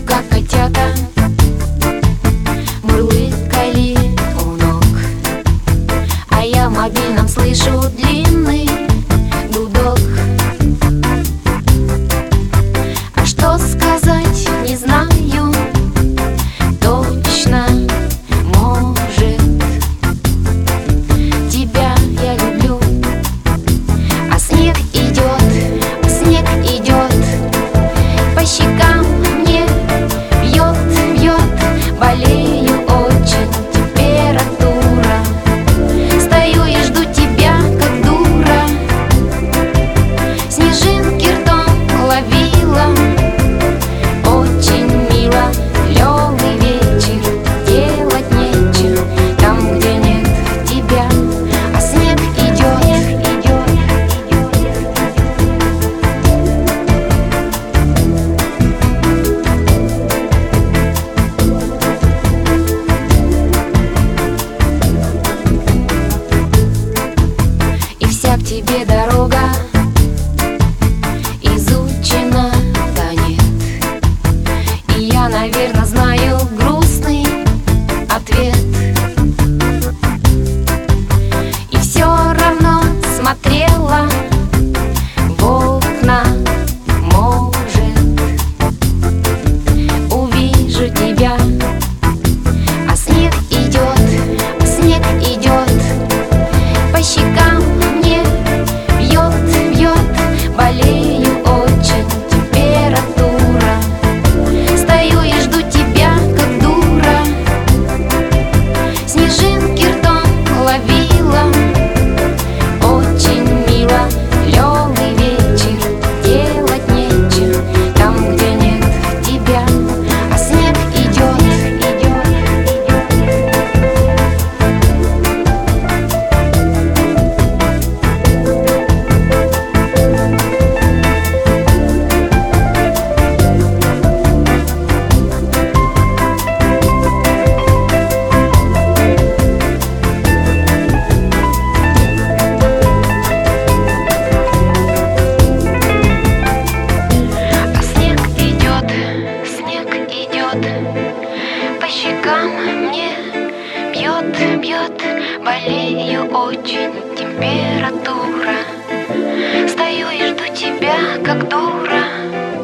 как котята мурлыкали у ног, а я в мобильном слышу длинный гудок. А что сказать, не знаю точно, может, тебя я люблю. А снег идет по щекам мне, бьет, болею очень, температура. Стою и жду тебя, как дура, снежинки ртом ловила. Очень мило, лёгкий вечер, делать нечего там, где нет тебя. А снег идет. И вся к тебе дорога изучена, да нет. И я, наверное, знаю грустный ответ. И все равно смотрела в окна, может, увижу тебя. А снег идет по щекам мне, бьет, болею очень, температура. Стою и жду тебя, как дура, снежинки ртом ловила. Очень мило, лёгкий вечер, делать нечего там, где нет тебя. А снег идет. По щекам мне, бьет, болею очень, температура. Стою и жду тебя, как дура.